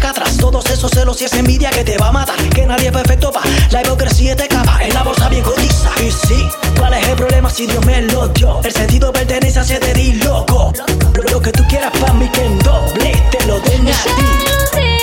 acá atrás. Todos esos celos y esa envidia que te va a matar. Que nadie es perfecto pa' la hipocresía te capa. En la bolsa bien cotiza. Y sí, ¿cuál es el problema si Dios me lo dio? El sentido pertenece a ser loco. Lo que tú quieras pa' mí que en doble te lo den a ti.